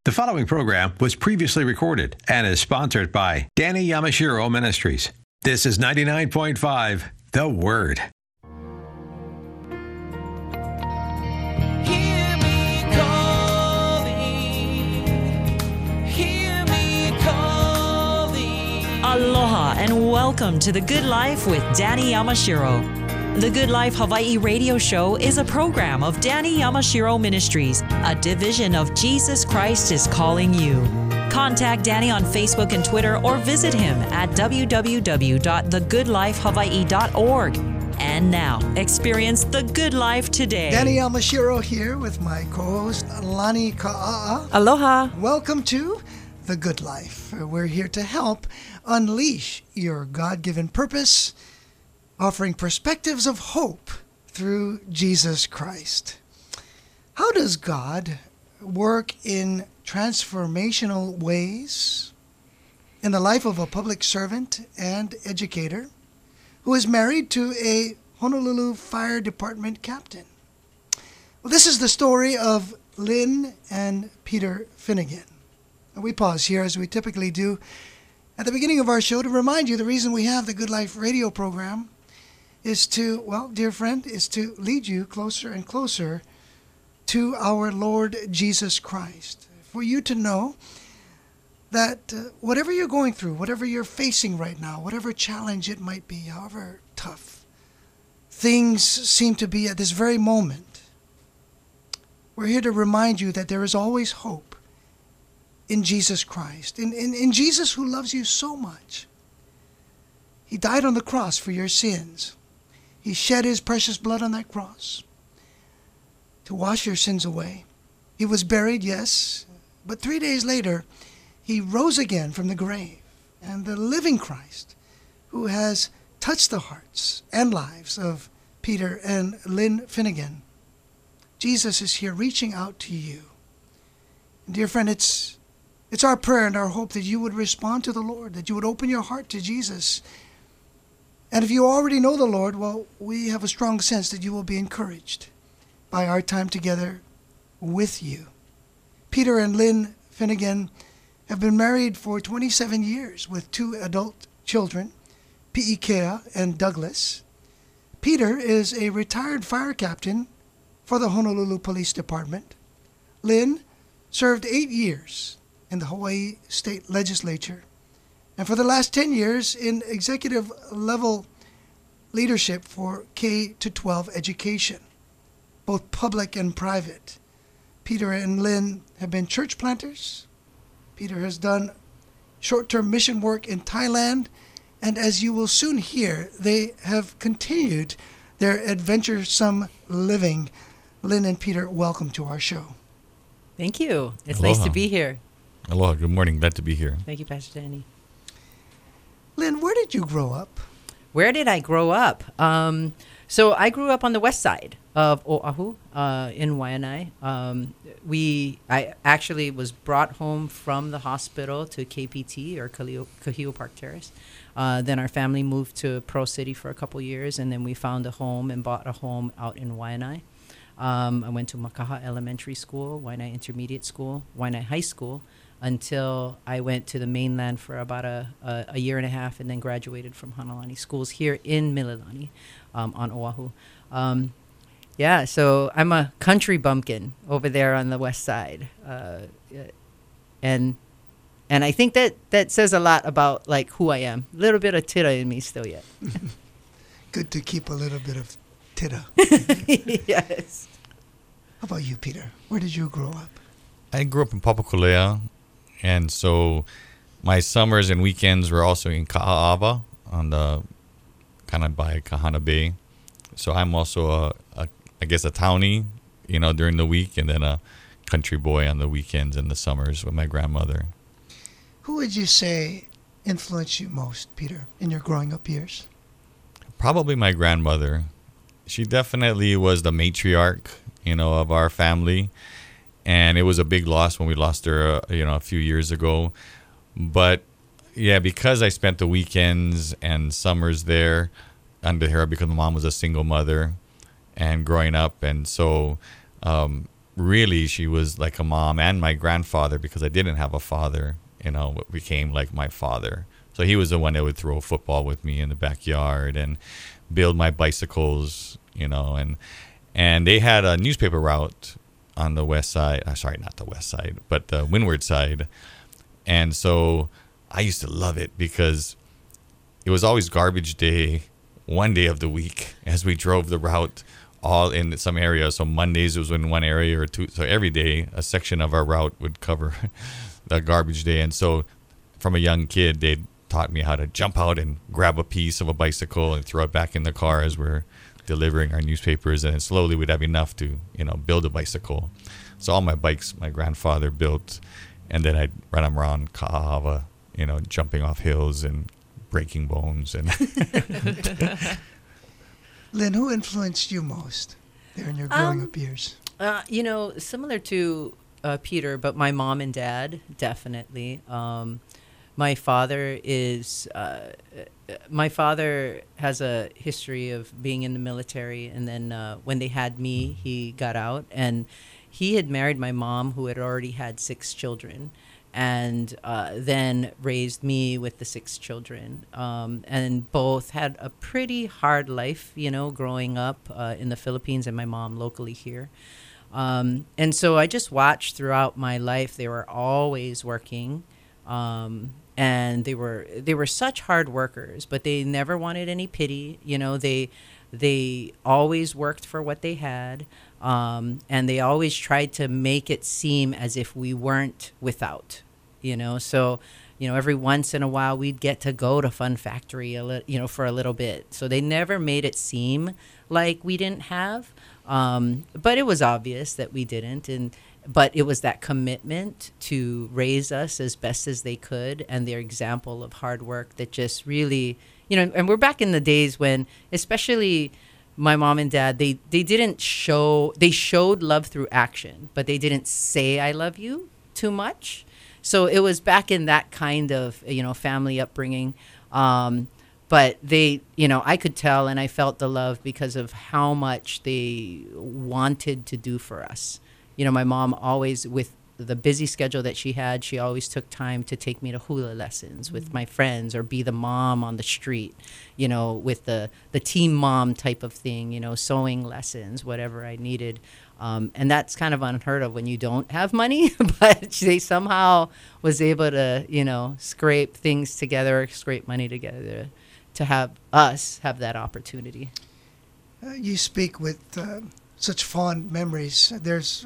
The following program was previously recorded and is sponsored by Danny Yamashiro Ministries. This is 99.5 The Word. Hear me calling. Aloha and welcome to The Good Life with Danny Yamashiro. The Good Life Hawaii radio show is a program of Danny Yamashiro Ministries, a division of Jesus Christ is Calling You. Contact Danny on Facebook and Twitter or visit him at www.thegoodlifehawaii.org. And now, experience the good life today. Danny Yamashiro here with my co-host Lani Ka'a'a. Aloha. Welcome to The Good Life. We're here to help unleash your God-given purpose, offering perspectives of hope through Jesus Christ. How does God work in transformational ways in the life of a public servant and educator who is married to a Honolulu Fire Department captain? Well, this is the story of Lynn and Peter Finnegan. And we pause here, as we typically do at the beginning of our show, to remind you the reason we have the Good Life radio program is to, well, dear friend, is to lead you closer and closer to our Lord Jesus Christ. For you to know that whatever you're going through, whatever you're facing right now, whatever challenge it might be, however tough things seem to be at this very moment, we're here to remind you that there is always hope in Jesus Christ, in Jesus who loves you so much. He died on the cross for your sins. He shed his precious blood on that cross to wash your sins away. He was buried, yes, but 3 days later, he rose again from the grave. And the living Christ, who has touched the hearts and lives of Peter and Lynn Finnegan, Jesus is here reaching out to you. And dear friend, it's our prayer and our hope that you would respond to the Lord, that you would open your heart to Jesus. And if you already know the Lord, well, we have a strong sense that you will be encouraged by our time together with you. Peter and Lynn Finnegan have been married for 27 years with 2 adult children, Pi'ikea and Douglas. Peter is a retired fire captain for the Honolulu Police Department. Lynn served 8 years in the Hawaii State Legislature, and for the last 10 years in executive level leadership for K-12 education, both public and private. Peter and Lynn have been church planters. Peter has done short-term mission work in Thailand, and as you will soon hear, they have continued their adventuresome living. Lynn and Peter, welcome to our show. Thank you. It's Aloha. nice to be here. Aloha. Good morning. Glad to be here. Thank you, Pastor Danny. Lynn, where did you grow up? Where did I grow up? So I grew up on the west side of Oahu in Waianae. I actually was brought home from the hospital to KPT, or Kahio Park Terrace. Then our family moved to Pearl City for a couple years, and then we found a home and bought a home out in Waianae. I went to Makaha Elementary School, Waianae Intermediate School, Waianae High School, until I went to the mainland for about a year and a half, and then graduated from Hanalani Schools here in Mililani on Oahu. So I'm a country bumpkin over there on the west side. And I think that says a lot about like who I am. A little bit of tita in me still yet. Good to keep a little bit of tita. Yes. How about you, Peter? Where did you grow up? I grew up in Papakolea, and so my summers and weekends were also in Ka'aava, on the kind of by Kahana Bay. So I'm also a townie, during the week, and then a country boy on the weekends and the summers with my grandmother. Who would you say influenced you most, Peter, in your growing up years? Probably my grandmother. She definitely was the matriarch, of our family. And it was a big loss when we lost her, a few years ago. But yeah, because I spent the weekends and summers there under her, because my mom was a single mother and growing up. And so really, she was like a mom, and my grandfather, because I didn't have a father, became like my father. So he was the one that would throw a football with me in the backyard and build my bicycles, and they had a newspaper route on the west side. Sorry, not the west side, but the windward side. And so I used to love it because it was always garbage day, one day of the week, as we drove the route all in some areas. So Mondays it was in one area or two. So every day a section of our route would cover the garbage day. And so from a young kid, they taught me how to jump out and grab a piece of a bicycle and throw it back in the car as we're delivering our newspapers. And then slowly we'd have enough to, build a bicycle. So all my bikes, my grandfather built, and then I'd run them around Ka'ahava, jumping off hills and breaking bones. And Lynn, who influenced you most there in your growing up years? Similar to Peter, but my mom and dad, definitely. My father has a history of being in the military, and then when they had me, he got out, and he had married my mom, who had already had 6 children, and then raised me with the 6 children, and both had a pretty hard life, growing up in the Philippines, and my mom locally here. And so I just watched throughout my life. They were always working. And they were such hard workers, but they never wanted any pity. They always worked for what they had, and they always tried to make it seem as if we weren't without. So every once in a while we'd get to go to Fun Factory for a little bit. So they never made it seem like we didn't have, but it was obvious that we didn't. But it was that commitment to raise us as best as they could, and their example of hard work that just really, and we're back in the days when, especially my mom and dad, they showed love through action, but they didn't say I love you too much. So it was back in that kind of, family upbringing. But they, I could tell, and I felt the love because of how much they wanted to do for us. My mom always, with the busy schedule that she had, she always took time to take me to hula lessons with my friends, or be the mom on the street, with the team mom type of thing, sewing lessons, whatever I needed. And that's kind of unheard of when you don't have money, but they somehow was able to, scrape things together, scrape money together to have us have that opportunity. You speak with such fond memories. There's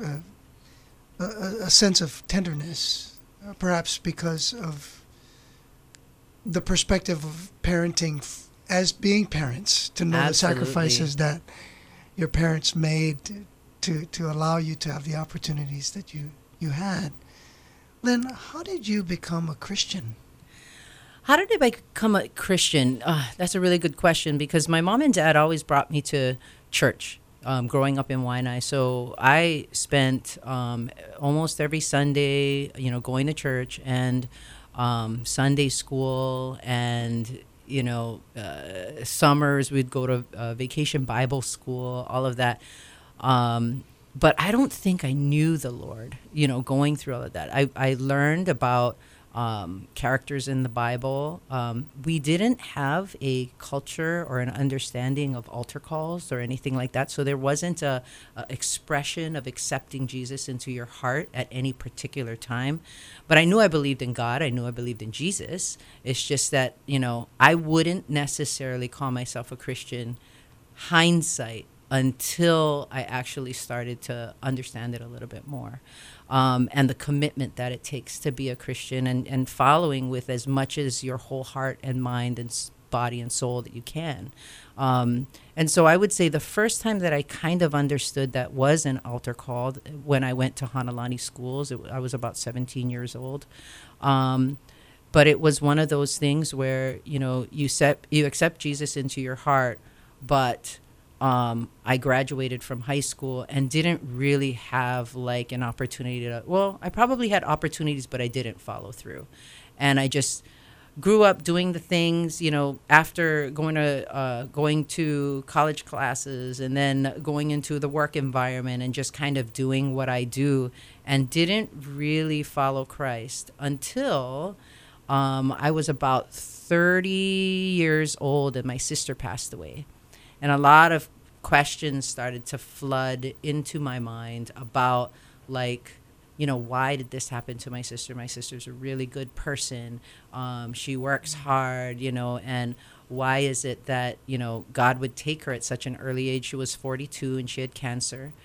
a sense of tenderness, perhaps because of the perspective of parenting as being parents, to know the sacrifices that your parents made to allow you to have the opportunities that you had. Lynn, how did you become a Christian? How did I become a Christian? That's a really good question, because my mom and dad always brought me to church. Growing up in Waianae. So I spent almost every Sunday, going to church, and Sunday school, and, summers we'd go to vacation Bible school, all of that. But I don't think I knew the Lord, going through all of that. I learned about characters in the Bible. We didn't have a culture or an understanding of altar calls or anything like that. So there wasn't a expression of accepting Jesus into your heart at any particular time. But I knew I believed in God. I knew I believed in Jesus. It's just that, I wouldn't necessarily call myself a Christian, hindsight, until I actually started to understand it a little bit more. And the commitment that it takes to be a Christian, and following with as much as your whole heart and mind and body and soul that you can. And so I would say the first time that I kind of understood that was an altar call, when I went to Hanalani schools. I was about 17 years old. But it was one of those things where, you accept Jesus into your heart, but I graduated from high school and didn't really have like an opportunity I probably had opportunities, but I didn't follow through. And I just grew up doing the things, after going to college classes and then going into the work environment and just kind of doing what I do, and didn't really follow Christ until I was about 30 years old and my sister passed away. And a lot of questions started to flood into my mind about, like, why did this happen to my sister? My sister's a really good person. She works hard, and why is it that, God would take her at such an early age? She was 42 and she had cancer.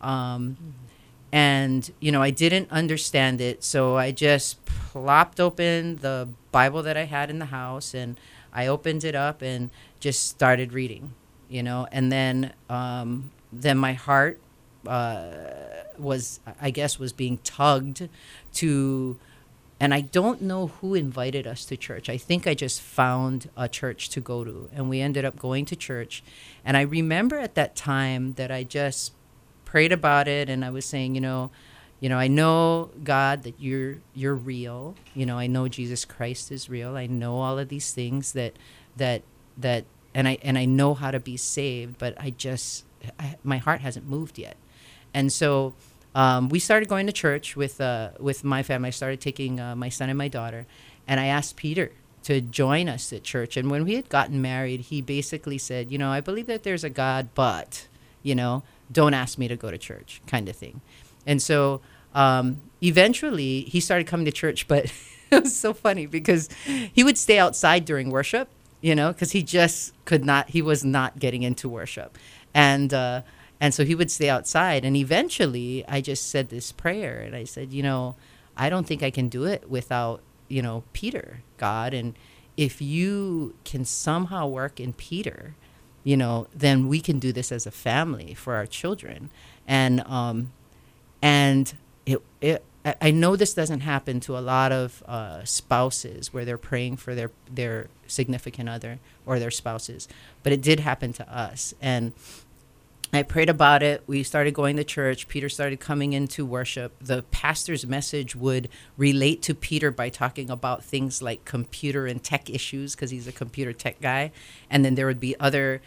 And, I didn't understand it. So I just plopped open the Bible that I had in the house, and I opened it up and just started reading, and then my heart was being tugged to, and I don't know who invited us to church. I think I just found a church to go to, and we ended up going to church. And I remember at that time that I just prayed about it, and I was saying, I know, God, that you're real. I know Jesus Christ is real. I know all of these things that and I know how to be saved, but my heart hasn't moved yet. And so we started going to church with my family. I started taking my son and my daughter, and I asked Peter to join us at church. And when we had gotten married, he basically said, I believe that there's a God, but, don't ask me to go to church, kind of thing. And so eventually he started coming to church, but it was so funny because he would stay outside during worship, because he just he was not getting into worship. And so he would stay outside. And eventually I just said this prayer, and I said, I don't think I can do it without, Peter, God. And if you can somehow work in Peter, then we can do this as a family for our children. And I know this doesn't happen to a lot of spouses where they're praying for their significant other or their spouses, but it did happen to us. And I prayed about it. We started going to church. Peter started coming into worship. The pastor's message would relate to Peter by talking about things like computer and tech issues, because he's a computer tech guy. And then there would be other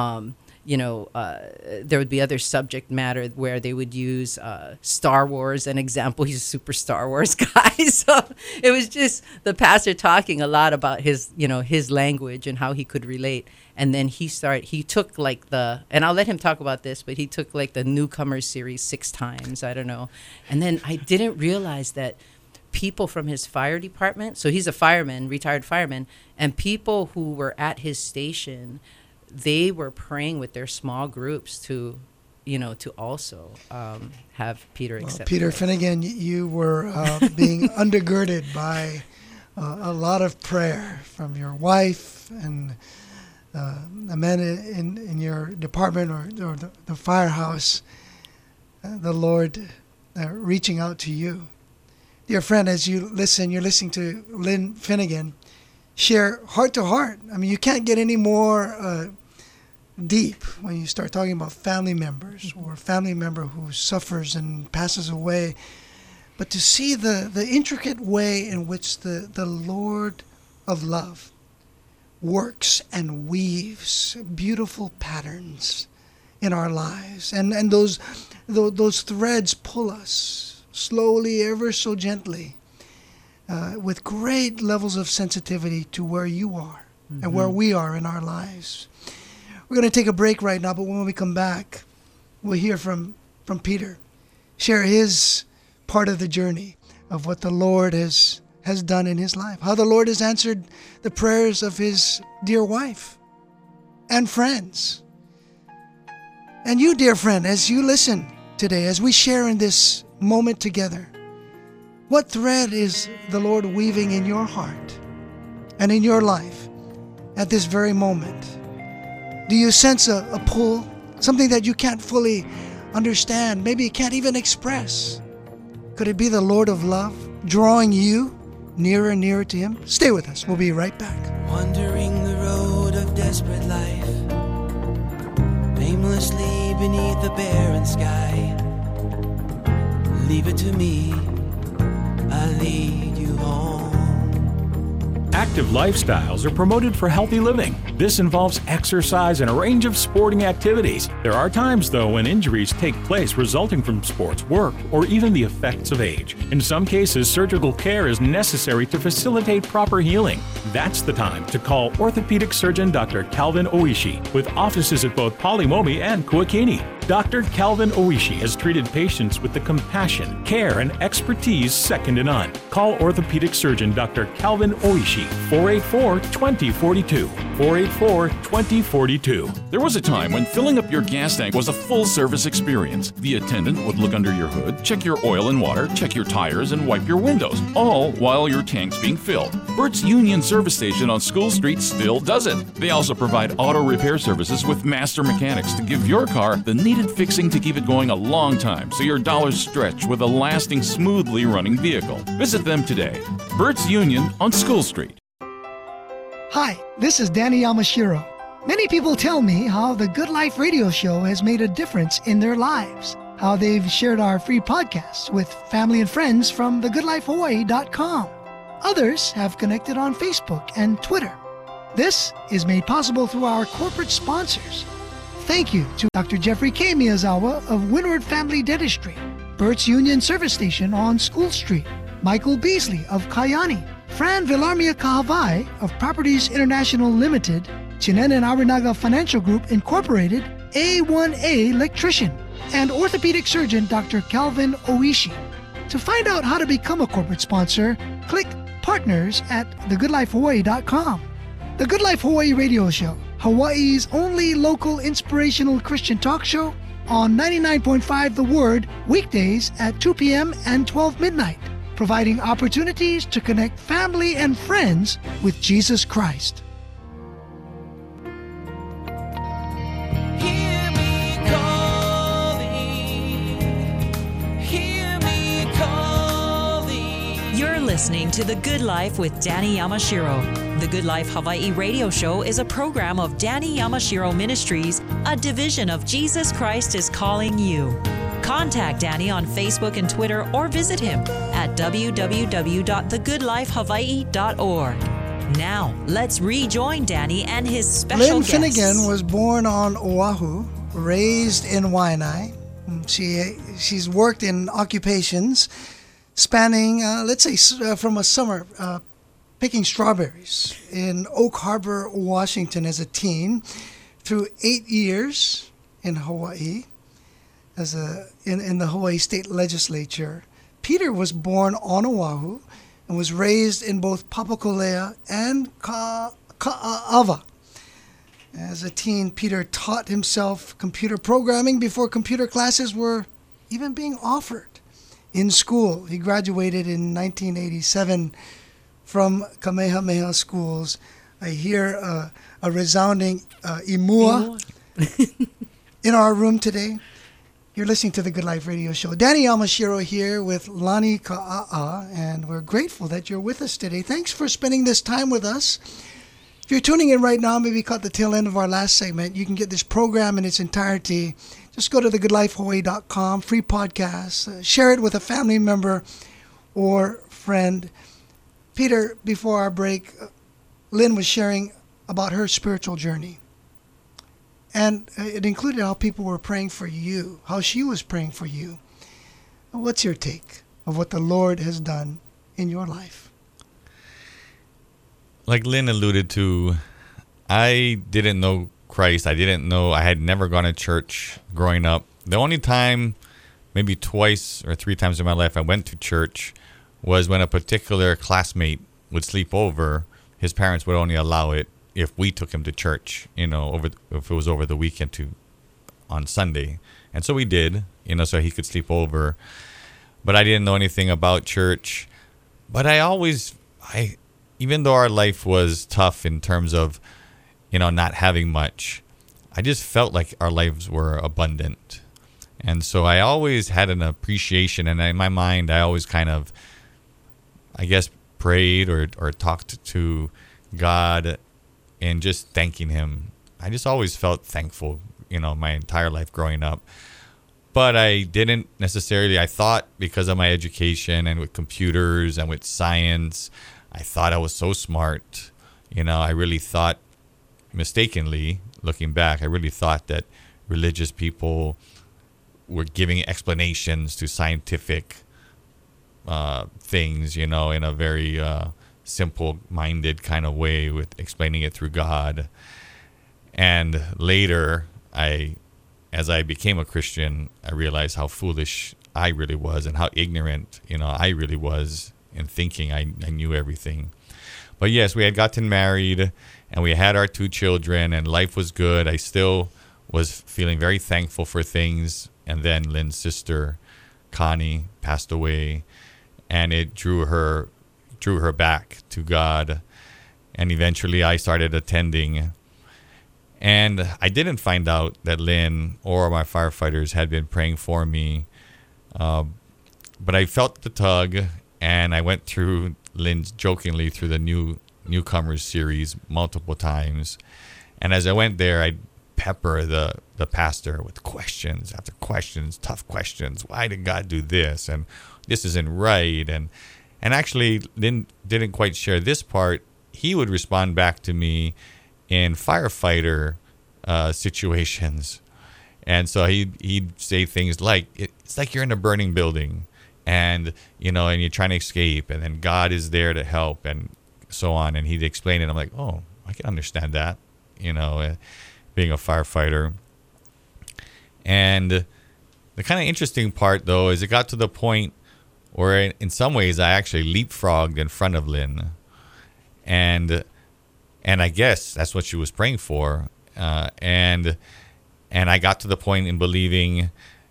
there would be other subject matter where they would use Star Wars, an example. He's a super Star Wars guy. So it was just the pastor talking a lot about his language and how he could relate. And then he took and I'll let him talk about this, but he took like the Newcomers series 6 times. I don't know. And then I didn't realize that people from his fire department, so he's a fireman, retired fireman, and people who were at his station, they were praying with their small groups to also have Peter accept. Peter Finnegan, you were being undergirded by a lot of prayer from your wife and a man in your department or the firehouse. The Lord reaching out to you. Dear friend, as you listen, you're listening to Lynn Finnegan share heart to heart. I mean, you can't get any more deep when you start talking about family members or a family member who suffers and passes away. But to see the intricate way in which the Lord of love works and weaves beautiful patterns in our lives. And those threads pull us slowly, ever so gently, with great levels of sensitivity to where you are and where we are in our lives. We're going to take a break right now, but when we come back, we'll hear from Peter, share his part of the journey of what the Lord has done in his life, how the Lord has answered the prayers of his dear wife and friends. And you, dear friend, as you listen today, as we share in this moment together, what thread is the Lord weaving in your heart and in your life at this very moment? Do you sense a pull, something that you can't fully understand, maybe you can't even express? Could it be the Lord of love drawing you nearer and nearer to him? Stay with us. We'll be right back. Wandering the road of desperate life, aimlessly beneath the barren sky. Leave it to me, I'll lead you home. Active lifestyles are promoted for healthy living. This involves exercise and a range of sporting activities. There are times, though, when injuries take place resulting from sports, work, or even the effects of age. In some cases, surgical care is necessary to facilitate proper healing. That's the time to call orthopedic surgeon Dr. Calvin Oishi, with offices at both Polimomi and Kuakini. Dr. Calvin Oishi has treated patients with the compassion, care, and expertise second to none. Call orthopedic surgeon Dr. Calvin Oishi, 484-2042, 484-2042. There was a time when filling up your gas tank was a full-service experience. The attendant would look under your hood, check your oil and water, check your tires, and wipe your windows, all while your tank's being filled. Bert's Union Service Station on School Street still does it. They also provide auto repair services with master mechanics to give your car the needed fixing to keep it going a long time so your dollars stretch with a lasting, smoothly running vehicle. Visit them today. Bert's Union on School Street. Hi, this is Danny Yamashiro. Many people tell me how the Good Life radio show has made a difference in their lives, how they've shared our free podcasts with family and friends from thegoodlifehawaii.com. Others have connected on Facebook and Twitter. This is made possible through our corporate sponsors. Thank you to Dr. Jeffrey K. Miyazawa of Windward Family Dentistry, Bert's Union Service Station on School Street, Michael Beasley of Kayani, Fran Villarmia Kahavai of Properties International Limited, Chinen and Arinaga Financial Group Incorporated, A1A Electrician, and orthopedic surgeon Dr. Calvin Oishi. To find out how to become a corporate sponsor, click Partners at thegoodlifehawaii.com. The Good Life Hawaii Radio Show, Hawaii's only local inspirational Christian talk show on 99.5 The Word, weekdays at 2 p.m. and 12 midnight, providing opportunities to connect family and friends with Jesus Christ. Hear me calling, hear me calling. You're listening to The Good Life with Danny Yamashiro. The Good Life Hawaii radio show is a program of Danny Yamashiro Ministries, a division of Jesus Christ is Calling You. Contact Danny on Facebook and Twitter or visit him at www.thegoodlifehawaii.org. Now, let's rejoin Danny and his special Lynn guests. Finnegan was born on Oahu, raised in Waianae. She's worked in occupations spanning, let's say, from a summer picking strawberries in Oak Harbor, Washington as a teen, through 8 years in Hawaii as in the Hawaii State Legislature. Peter was born on Oahu and was raised in both Papakolea and Ka'ava. As a teen, Peter taught himself computer programming before computer classes were even being offered in school. He graduated in 1987 from Kamehameha Schools. I hear a resounding imua in our room today. You're listening to the Good Life Radio Show. Danny Yamashiro here with Lani Ka'a'a, and we're grateful that you're with us today. Thanks for spending this time with us. If you're tuning in right now, maybe caught the tail end of our last segment, you can get this program in its entirety. Just go to thegoodlifehawaii.com, free podcast. Share it with a family member or friend. Peter, before our break, Lynn was sharing about her spiritual journey. And it included how people were praying for you, how she was praying for you. What's your take of what the Lord has done in your life? Like Lynn alluded to, I didn't know Christ. I had never gone to church growing up. The only time, maybe twice or three times in my life I went to church was when a particular classmate would sleep over. His parents would only allow it if we took him to church, if it was over the weekend on Sunday. And so we did, so he could sleep over. But I didn't know anything about church. But even though our life was tough in terms of, not having much, I just felt like our lives were abundant. And so I always had an appreciation. And in my mind, I always kind of, prayed or talked to God and just thanking him. I just always felt thankful, my entire life growing up. But I didn't necessarily, I thought because of my education and with computers and with science, I thought I was so smart. I really thought, mistakenly, looking back, I really thought that religious people were giving explanations to scientific things, in a very simple-minded kind of way, with explaining it through God. And later, as I became a Christian, I realized how foolish I really was and how ignorant, I really was in thinking I knew everything. But yes, we had gotten married and we had our 2 children and life was good. I still was feeling very thankful for things. And then Lynn's sister, Connie, passed away, and it drew her back to God. And eventually I started attending. And I didn't find out that Lynn or my firefighters had been praying for me. But I felt the tug, and I went through jokingly through the newcomers series multiple times. And as I went there, I'd pepper the pastor with questions after questions, tough questions. Why did God do this? And this isn't right. And actually, Lynn didn't quite share this part. He would respond back to me in firefighter situations. And so he'd say things like, it's like you're in a burning building and you're trying to escape, and then God is there to help, and so on. And he'd explain it. I'm like, oh, I can understand that, being a firefighter. And the kind of interesting part, though, is it got to the point where in some ways I actually leapfrogged in front of Lynn. And I guess that's what she was praying for. And I got to the point in believing,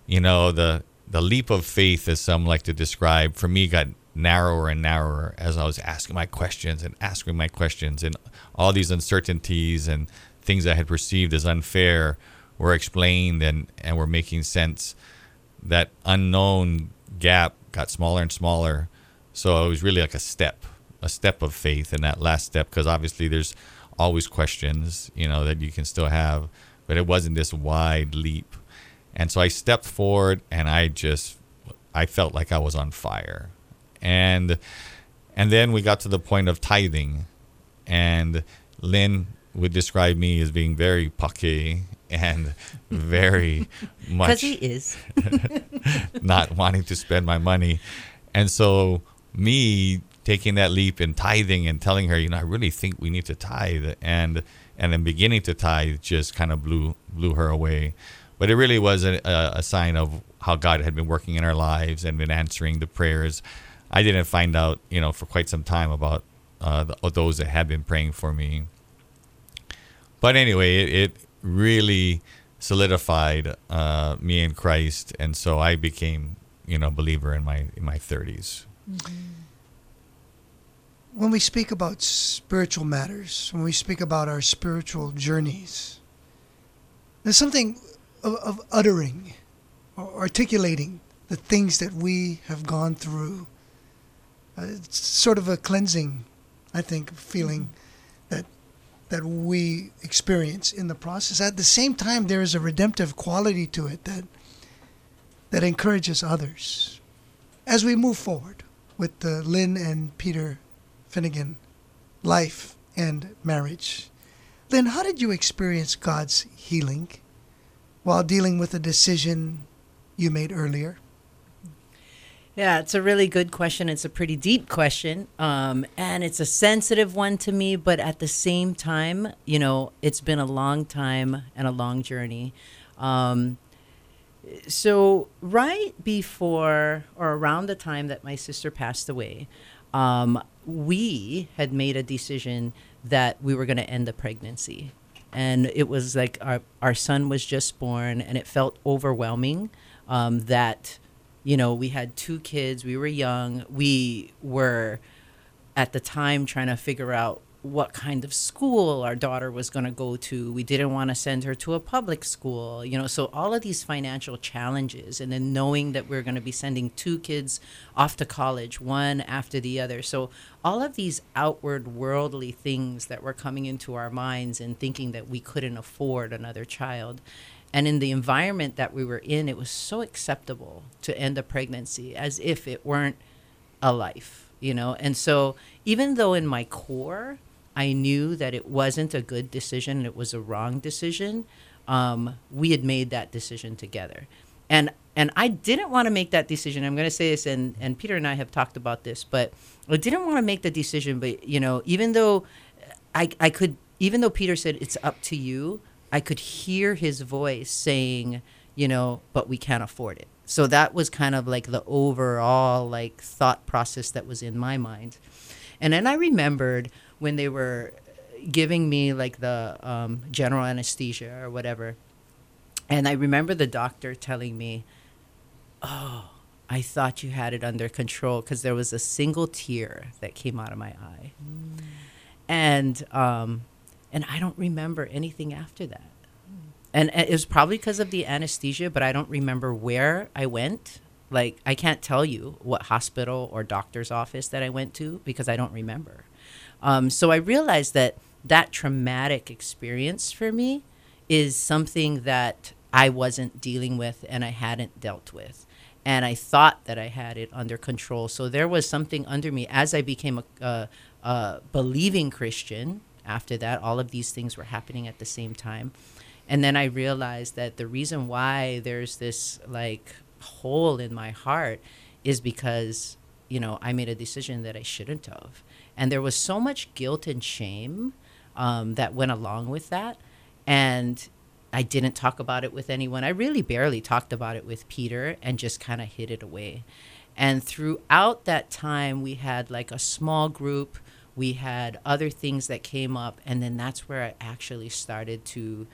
the leap of faith, as some like to describe, for me got narrower and narrower as I was asking my questions, and all these uncertainties and things I had perceived as unfair were explained and were making sense. That unknown gap got smaller and smaller. So it was really like a step of faith in that last step, because obviously there's always questions, that you can still have, but it wasn't this wide leap. And so I stepped forward, and I felt like I was on fire. And then we got to the point of tithing, and Lynn would describe me as being very pake and very much, because he is, not wanting to spend my money. And so me taking that leap in tithing and telling her, I really think we need to tithe, and then beginning to tithe just kind of blew her away. But it really was a sign of how God had been working in our lives and been answering the prayers. I didn't find out, for quite some time about those that had been praying for me. But anyway, it really solidified me in Christ, and so I became, a believer in my 30s. Mm-hmm. When we speak about spiritual matters, when we speak about our spiritual journeys, there's something of uttering or articulating the things that we have gone through. It's sort of a cleansing, I think, feeling that we experience in the process. At the same time, there is a redemptive quality to it that encourages others. As we move forward with the Lynn and Peter Finnegan life and marriage, Lynn, how did you experience God's healing while dealing with a decision you made earlier? Yeah, it's a really good question. It's a pretty deep question, and it's a sensitive one to me. But at the same time, it's been a long time and a long journey. So right before or around the time that my sister passed away, we had made a decision that we were going to end the pregnancy. And it was like our son was just born, and it felt overwhelming that, we had 2 kids. We were young. We were at the time trying to figure out what kind of school our daughter was going to go to. We didn't want to send her to a public school, so all of these financial challenges, and then knowing that we're going to be sending 2 kids off to college, one after the other. So all of these outward worldly things that were coming into our minds, and thinking that we couldn't afford another child. And in the environment that we were in, it was so acceptable to end a pregnancy as if it weren't a life. you know. And so even though in my core I knew that it wasn't a good decision, it was a wrong decision, we had made that decision together. And I didn't want to make that decision. I'm going to say this, and Peter and I have talked about this, but I didn't want to make the decision. But, you know, even though even though Peter said it's up to you, I could hear his voice saying, you know, but we can't afford it. So that was kind of like the overall like thought process that was in my mind. And then I remembered when they were giving me like the general anesthesia or whatever. And I remember the doctor telling me, "Oh, I thought you had it under control," because there was a single tear that came out of my eye. And I don't remember anything after that. And it was probably because of the anesthesia, but I don't remember where I went. Like, I can't tell you what hospital or doctor's office that I went to because I don't remember. So I realized that that traumatic experience for me is something that I wasn't dealing with and I hadn't dealt with. And I thought that I had it under control. So there was something under me as I became a believing Christian. After that, all of these things were happening at the same time. And then I realized that the reason why there's this like hole in my heart is because, you know, I made a decision that I shouldn't have. And there was so much guilt and shame that went along with that. And I didn't talk about it with anyone. I really barely talked about it with Peter and just kind of hid it away. And throughout that time, we had like a small group. We had other things that came up. And then that's where I actually started to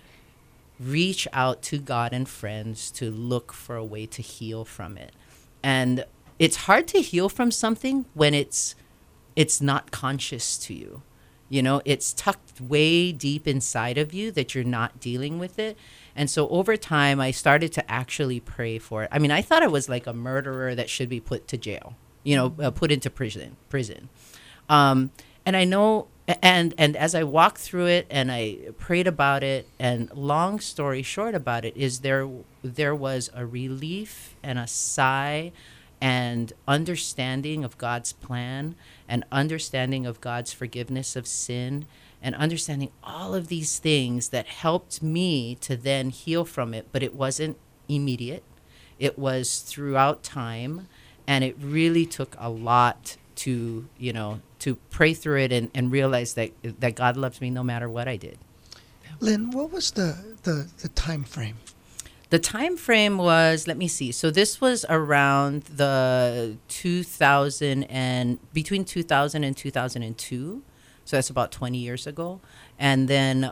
reach out to God and friends to look for a way to heal from it. And it's hard to heal from something when it's not conscious to you. You know, it's tucked way deep inside of you that you're not dealing with it. And so over time, I started to actually pray for it. I mean, I thought I was like a murderer that should be put to jail, you know, put into prison. And I know, and as I walked through it and I prayed about it, and long story short about it is there was a relief and a sigh and understanding of God's plan and understanding of God's forgiveness of sin and understanding all of these things that helped me to then heal from it. But it wasn't immediate. It was throughout time. And it really took a lot to, you know, to pray through it and realize that God loves me no matter what I did. Lynn, what was the time frame? The time frame was, let me see. So this was around the 2000 and between 2000 and 2002. So that's about 20 years ago. And then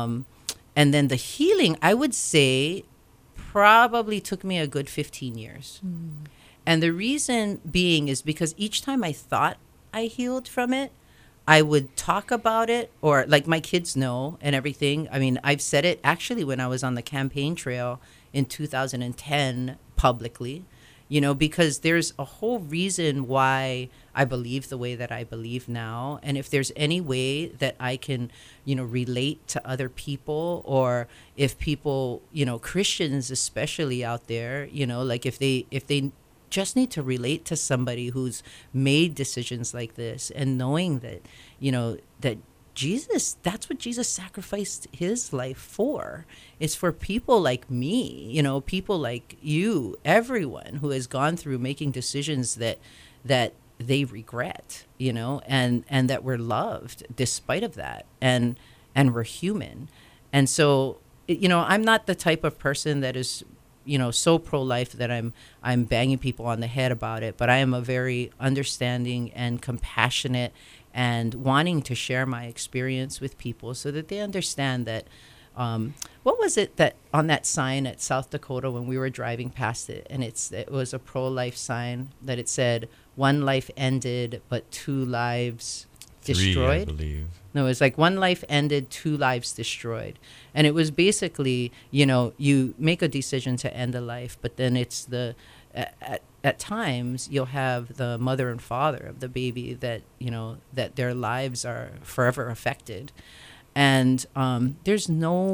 the healing, I would say, probably took me a good 15 years. And the reason being is because each time I thought I healed from it, I would talk about it, or like my kids know and everything. I mean, I've said it actually when I was on the campaign trail in 2010 publicly, you know, because there's a whole reason why I believe the way that I believe now. And if there's any way that I can, you know, relate to other people, or if people, you know, Christians especially out there, you know, like if they just need to relate to somebody who's made decisions like this, and knowing that, you know, that Jesus, that's what Jesus sacrificed his life for. It's for people like me, you know, people like you, everyone who has gone through making decisions that they regret, you know, and that we're loved despite of that, and we're human. And so, you know, I'm not the type of person that is, you know, so pro-life that I'm banging people on the head about it, but I am a very understanding and compassionate and wanting to share my experience with people so that they understand that, what was it that on that sign at South Dakota when we were driving past it, and it was a pro-life sign that it said, 1 life ended, but 2 lives destroyed. 3, I believe. No, it's like 1 life ended, 2 lives destroyed. And it was basically, you know, you make a decision to end a life, but then it's at times you'll have the mother and father of the baby that, you know, that their lives are forever affected. And there's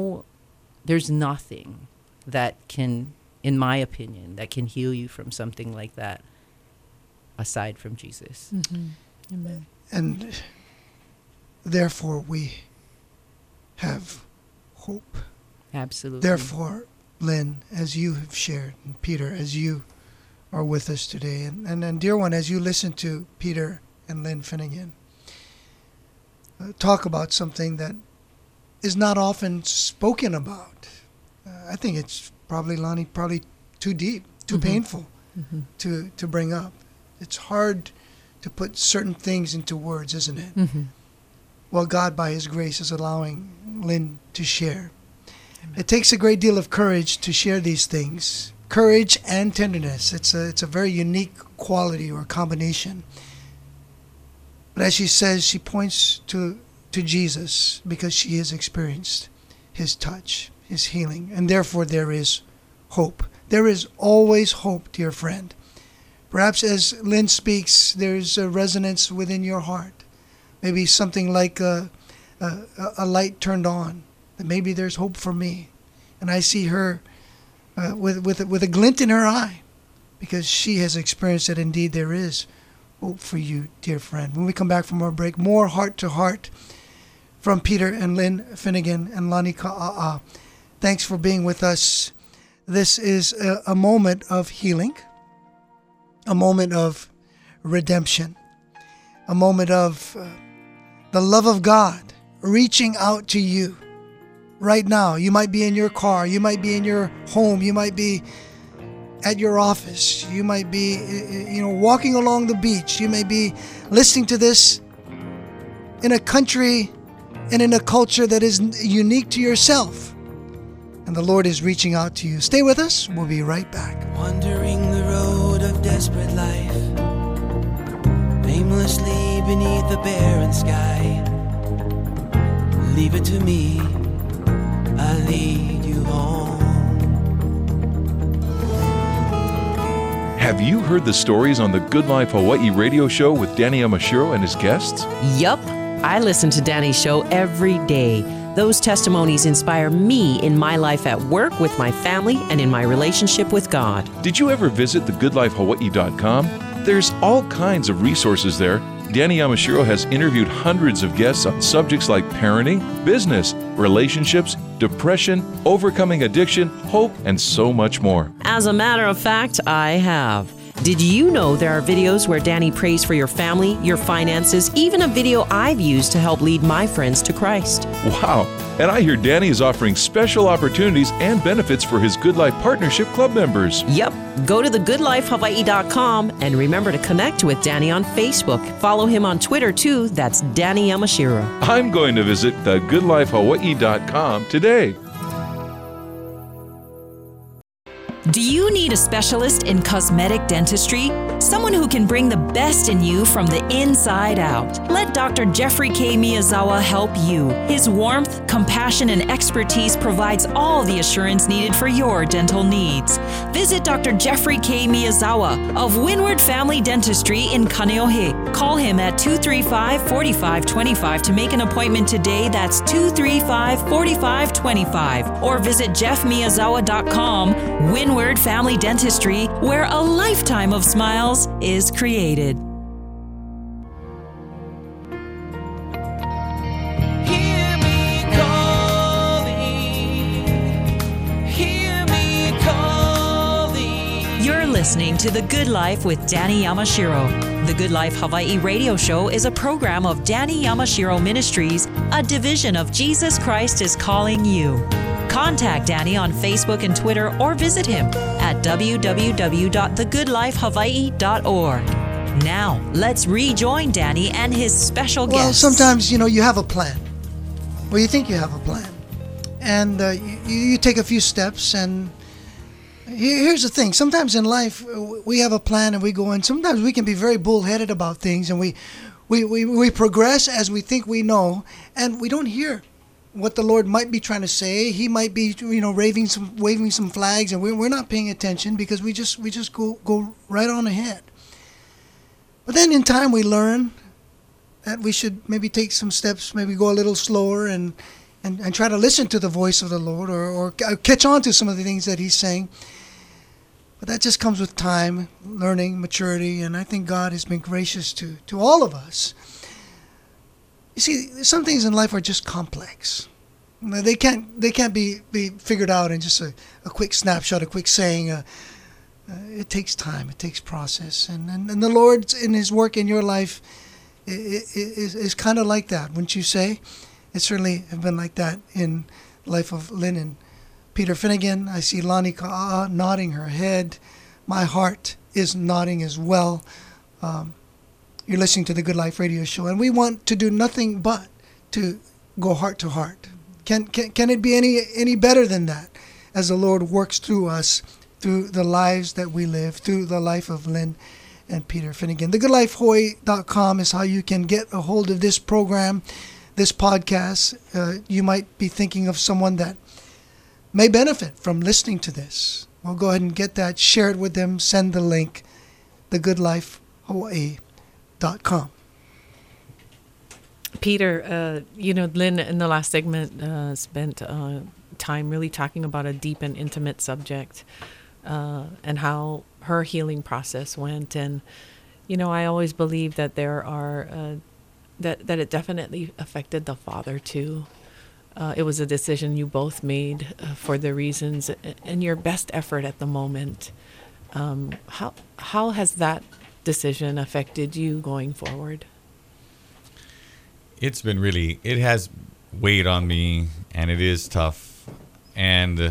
nothing that can, in my opinion, that can heal you from something like that. aside from Jesus. Amen. And therefore we have hope. Absolutely. Therefore, Lynn, as you have shared, and Peter, as you are with us today, and dear one, as you listen to Peter and Lynn Finnegan talk about something that is not often spoken about. I think it's probably, Lonnie, too deep, too painful to bring up. It's hard to put certain things into words, isn't it? Well, God, by His grace, is allowing Lynn to share. Amen. It takes a great deal of courage to share these things. Courage and tenderness. It's a very unique quality or combination. But as she says, she points to Jesus because she has experienced His touch, His healing, and therefore there is hope. There is always hope, dear friend. Perhaps as Lynn speaks, there's a resonance within your heart. Maybe something like a light turned on. That maybe there's hope for me. And I see her with a glint in her eye because she has experienced that indeed there is hope for you, dear friend. When we come back from our break, more heart to heart from Peter and Lynn Finnegan and Lonnie Ka'a'a. Thanks for being with us. This is a moment of healing, a moment of redemption, a moment of the love of God reaching out to you right now. You might be in your car, you might be in your home, you might be at your office, you might be walking along the beach, you may be listening to this in a country and in a culture that is unique to yourself. And the Lord is reaching out to you. Stay with us. We'll be right back. Wandering the road of desperate life, aimlessly beneath the barren sky. Leave it to me, I'll lead you home. Have you heard the stories on the Good Life Hawaii radio show with Danny Yamashiro and his guests? Yup, I listen to Danny's show every day. Those testimonies inspire me in my life at work, with my family, and in my relationship with God. Did you ever visit thegoodlifehawaii.com? There's all kinds of resources there. Danny Yamashiro has interviewed hundreds of guests on subjects like parenting, business, relationships, depression, overcoming addiction, hope, and so much more. As a matter of fact, I have. Did you know there are videos where Danny prays for your family, your finances, even a video I've used to help lead my friends to Christ? Wow! And I hear Danny is offering special opportunities and benefits for his Good Life Partnership Club members. Yep. Go to thegoodlifehawaii.com and remember to connect with Danny on Facebook. Follow him on Twitter too. That's Danny Yamashiro. I'm going to visit thegoodlifehawaii.com today. Do you need a specialist in cosmetic dentistry? Someone who can bring the best in you from the inside out. Let Dr. Jeffrey K. Miyazawa help you. His warmth, compassion, and expertise provides all the assurance needed for your dental needs. Visit Dr. Jeffrey K. Miyazawa of Windward Family Dentistry in Kaneohe. Call him at 235-4525 to make an appointment today. That's 235-4525. Or visit jeffmiyazawa.com. Windward Family Dentistry, where a lifetime of smiles is created. Hear me calling, hear me calling. You're listening to The Good Life with Danny Yamashiro. The Good Life Hawaii radio show is a program of Danny Yamashiro Ministries, a division of Jesus Christ is Calling You. Contact Danny on Facebook and Twitter or visit him at www.thegoodlifehawaii.org. Now, let's rejoin Danny and his special guest. Well, sometimes, you have a plan. Well, you think you have a plan. And you take a few steps. And here's the thing. Sometimes in life, we have a plan and we go in. Sometimes we can be very bullheaded about things. And we progress as we think we know. And we don't hear what the Lord might be trying to say. He might be, waving some flags, and we're not paying attention because we just go right on ahead. But then in time we learn that we should maybe take some steps, maybe go a little slower and try to listen to the voice of the Lord or catch on to some of the things that He's saying. But that just comes with time, learning, maturity, and I think God has been gracious to all of us. You see, some things in life are just complex. They can't be figured out in just a quick snapshot, a quick saying. It takes time. It takes process. And the Lord, in His work in your life, is kind of like that, wouldn't you say? It certainly have been like that in the life of Lynn and Peter Finnegan. I see Lonnie Ka'a nodding her head. My heart is nodding as well. You're listening to the Good Life Radio Show, and we want to do nothing but to go heart to heart. Can it be any better than that, as the Lord works through us, through the lives that we live, through the life of Lynn and Peter Finnegan. TheGoodLifeHawaii.com is how you can get a hold of this program, this podcast. You might be thinking of someone that may benefit from listening to this. Well, go ahead and get that, share it with them, send the link, TheGoodLifeHawaii.com. Peter, Lynn in the last segment spent time really talking about a deep and intimate subject and how her healing process went. And, I always believe that there are, that it definitely affected the father too. It was a decision you both made for the reasons and your best effort at the moment. How has that decision affected you going forward? It has weighed on me, and it is tough. And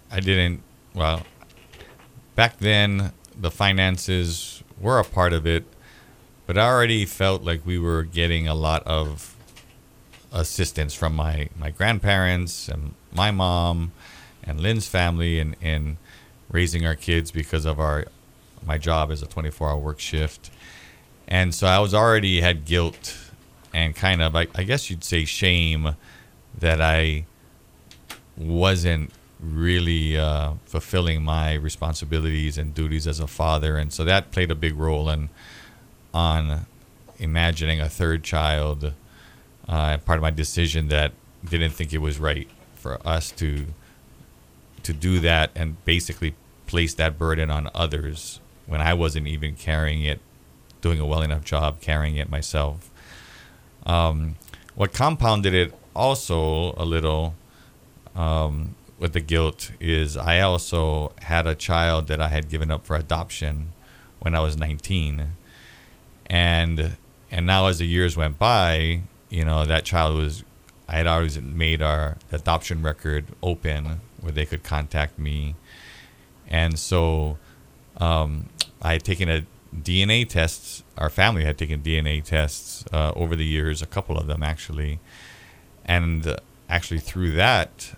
back then, the finances were a part of it, but I already felt like we were getting a lot of assistance from my grandparents and my mom and Lynn's family in raising our kids because of my job as a 24-hour work shift. And so I already had guilt and kind of, I guess you'd say, shame that I wasn't really fulfilling my responsibilities and duties as a father. And so that played a big role on imagining a third child. Part of my decision that didn't think it was right for us to do that and basically place that burden on others when I wasn't even carrying it, doing a well enough job carrying it myself. What compounded it also a little with the guilt is I also had a child that I had given up for adoption when I was 19. And now as the years went by, that child I had always made our adoption record open where they could contact me. And so I had taken a DNA tests. Our family had taken DNA tests over the years, a couple of them actually. And actually through that,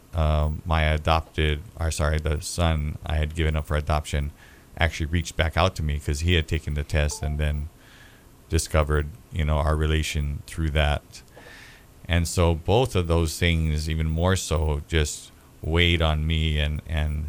the son I had given up for adoption actually reached back out to me because he had taken the test and then discovered, our relation through that. And so both of those things, even more so, just weighed on me and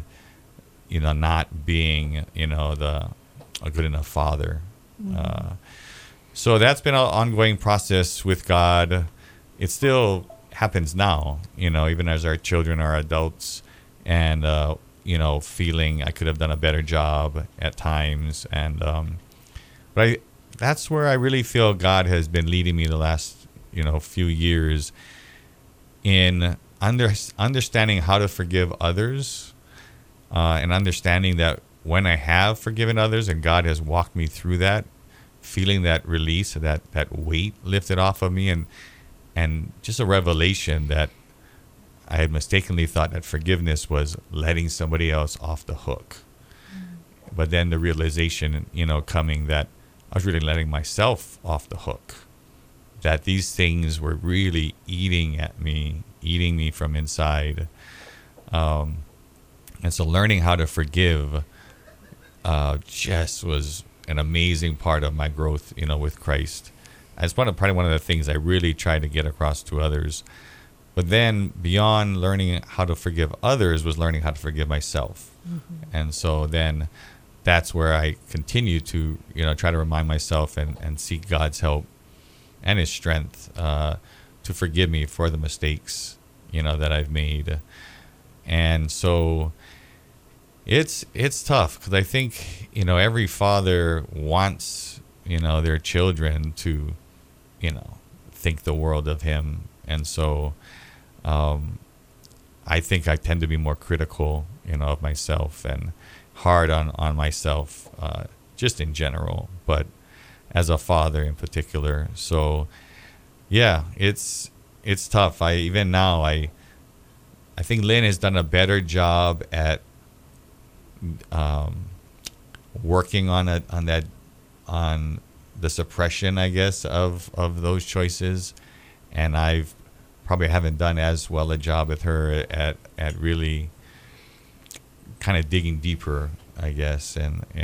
not being, a good enough father. Mm-hmm. So that's been an ongoing process with God. It still happens now, even as our children are adults and, feeling I could have done a better job at times. And but that's where I really feel God has been leading me the last, few years in understanding how to forgive others and understanding that when I have forgiven others and God has walked me through that, feeling that release, that weight lifted off of me and just a revelation that I had mistakenly thought that forgiveness was letting somebody else off the hook. Mm-hmm. But then the realization, coming that I was really letting myself off the hook, that these things were really eating me from inside. And so learning how to forgive just was an amazing part of my growth, with Christ. It's probably one of the things I really tried to get across to others. But then beyond learning how to forgive others was learning how to forgive myself. Mm-hmm. And so then that's where I continue to, try to remind myself and seek God's help and His strength to forgive me for the mistakes, that I've made. And so It's tough because I think, every father wants, their children to, think the world of him. And so I think I tend to be more critical, of myself and hard on myself, just in general, but as a father in particular. So yeah, it's tough. I think Lynn has done a better job at working on the suppression, I guess, of those choices, and I've probably haven't done as well a job with her at really kind of digging deeper, I guess,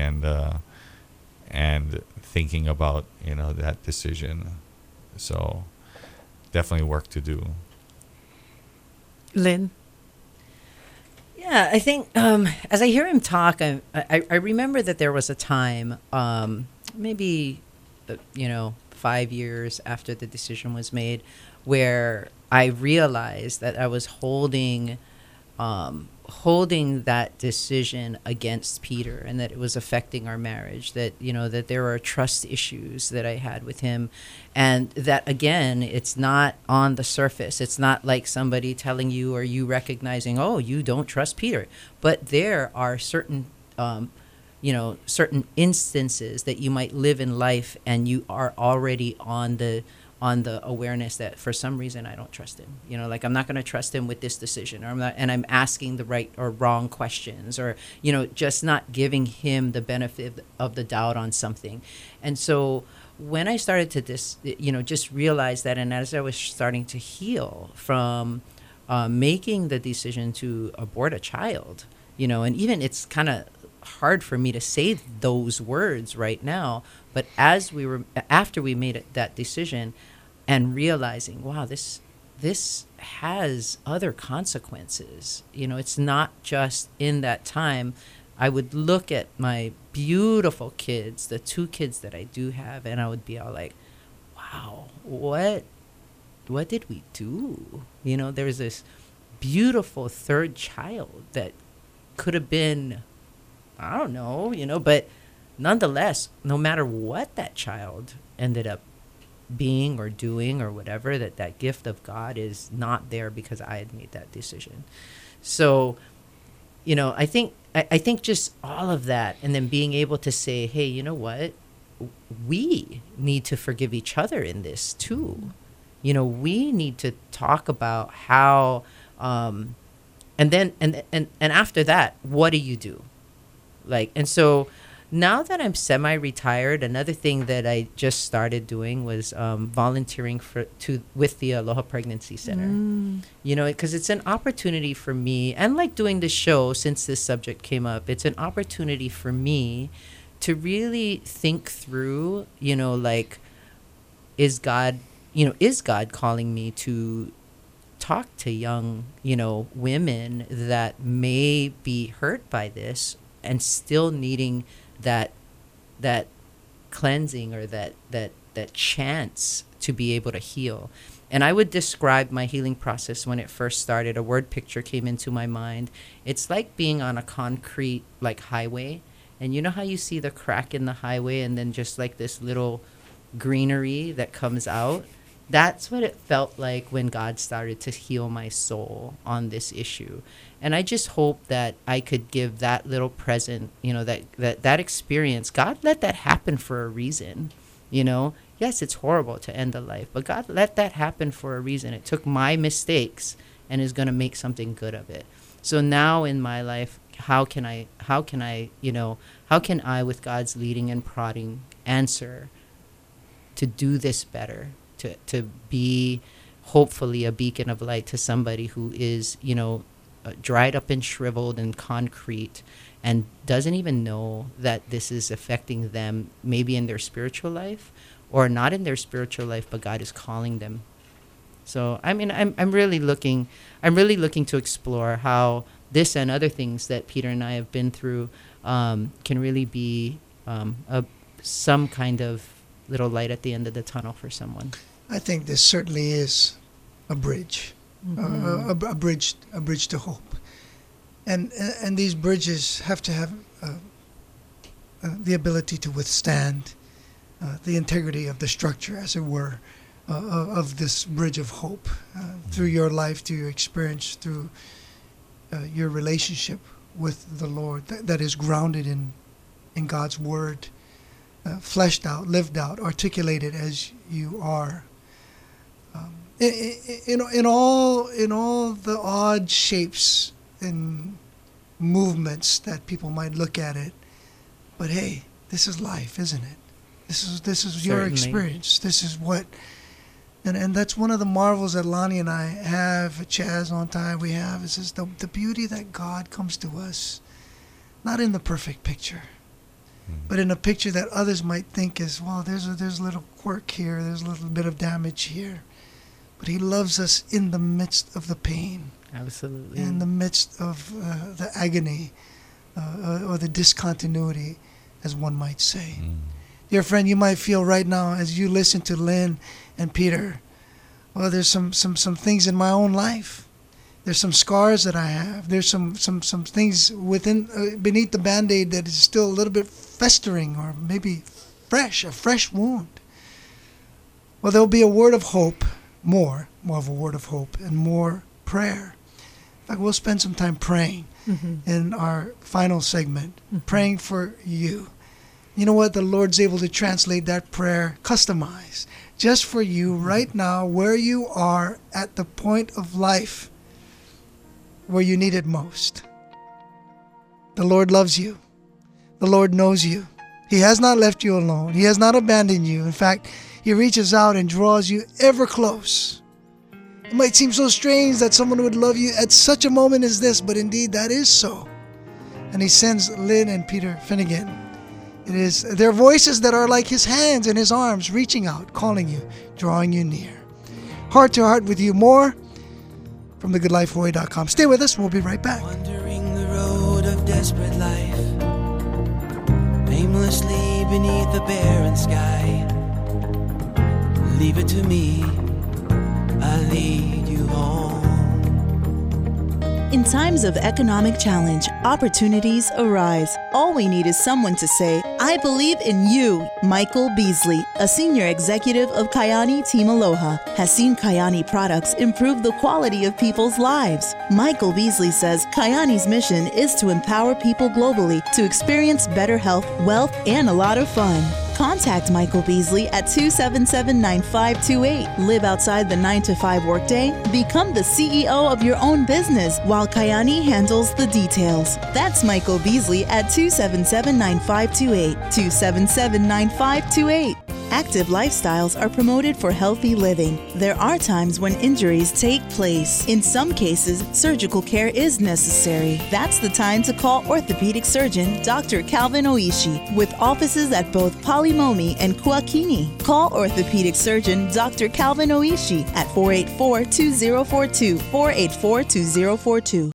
and thinking about that decision. So definitely work to do. Lynn? Yeah, I think as I hear him talk, I remember that there was a time, maybe, 5 years after the decision was made, where I realized that I was holding that decision against Peter, and that it was affecting our marriage, that that there were trust issues that I had with him, and that, again, it's not on the surface. It's not like somebody telling you or you recognizing, oh, you don't trust Peter, but there are certain certain instances that you might live in life and you are already on the awareness that for some reason I don't trust him. Like, I'm not going to trust him with this decision, or I'm asking the right or wrong questions, or, just not giving him the benefit of the doubt on something. And so when I started to just realize that, and as I was starting to heal from making the decision to abort a child, and even it's kind of hard for me to say those words right now, but after we made that decision and realizing, wow, this has other consequences. It's not just in that time. I would look at my beautiful kids, the 2 kids that I do have, and I would be all like, wow, what did we do? There's this beautiful 3rd child that could have been, I don't know, but nonetheless, no matter what that child ended up being or doing or whatever, that gift of God is not there because I had made that decision. So, I think just all of that, and then being able to say, hey, you know what? We need to forgive each other in this too. We need to talk about how, and then after that, what do you do? And so now that I'm semi-retired, another thing that I just started doing was volunteering with the Aloha Pregnancy Center. Because it's an opportunity for me, and like doing the show, since this subject came up, it's an opportunity for me to really think through, is God calling me to talk to young, women that may be hurt by this and still needing that cleansing or that chance to be able to heal. And I would describe my healing process when it first started. A word picture came into my mind. It's like being on a concrete highway, and you know how you see the crack in the highway and then just like this little greenery that comes out? That's what it felt like when God started to heal my soul on this issue. And I just hope that I could give that little present, that experience. God let that happen for a reason, Yes, it's horrible to end a life, but God let that happen for a reason. It took my mistakes and is going to make something good of it. So now in my life, how can I, with God's leading and prodding, answer to do this better, to be hopefully a beacon of light to somebody who is, dried up and shriveled and concrete and doesn't even know that this is affecting them maybe in their spiritual life or not in their spiritual life, but God is calling them. So, I mean, I'm really looking to explore how this and other things that Peter and I have been through can really be some kind of little light at the end of the tunnel for someone. I think this certainly is a bridge, a bridge to hope. And these bridges have to have the ability to withstand the integrity of the structure, as it were, of this bridge of hope through your life, through your experience, through your relationship with the Lord that is grounded in God's Word, fleshed out, lived out, articulated as you are. In all the odd shapes and movements that people might look at it, but hey, this is life, isn't it? This is your experience. This is what, and that's one of the marvels that Lonnie and I have, Chaz on time we have, is just the beauty that God comes to us, not in the perfect picture, but in a picture that others might think is, well, there's a little quirk here, there's a little bit of damage here, but He loves us in the midst of the pain. Absolutely. In the midst of the agony or the discontinuity, as one might say. Dear friend, you might feel right now as you listen to Lynn and Peter, well, there's some things in my own life. There's some scars that I have. There's some things within beneath the Band-Aid that is still a little bit festering, or maybe a fresh wound. Well, there'll be a word of hope, more of a word of hope, and more prayer. In fact, we'll spend some time praying in our final segment, praying for you. You know what? The Lord's able to translate that prayer, customized, just for you right now, where you are at the point of life where you need it most. The Lord loves you. The Lord knows you. He has not left you alone. He has not abandoned you. In fact, He reaches out and draws you ever close. It might seem so strange that someone would love you at such a moment as this, but indeed that is so. And He sends Lynn and Peter Finnegan. It is their voices that are like His hands and His arms reaching out, calling you, drawing you near. Heart to heart with you, more from thegoodlifehawaii.com. Stay with us. We'll be right back. Wandering the road of desperate life, aimlessly beneath the barren sky. Leave it to me, I'll lead you home. In times of economic challenge, opportunities arise. All we need is someone to say, I believe in you. Michael Beasley, a senior executive of Kayani Team Aloha, has seen Kayani products improve the quality of people's lives. Michael Beasley says Kayani's mission is to empower people globally to experience better health, wealth, and a lot of fun. Contact Michael Beasley at 277-9528. Live outside the 9-to-5 workday. Become the CEO of your own business while Kayani handles the details. That's Michael Beasley at 277-9528. 277-9528. Active lifestyles are promoted for healthy living. There are times when injuries take place. In some cases, surgical care is necessary. That's the time to call orthopedic surgeon Dr. Calvin Oishi, with offices at both Palimomi and Kuakini. Call orthopedic surgeon Dr. Calvin Oishi at 484-2042, 484-2042.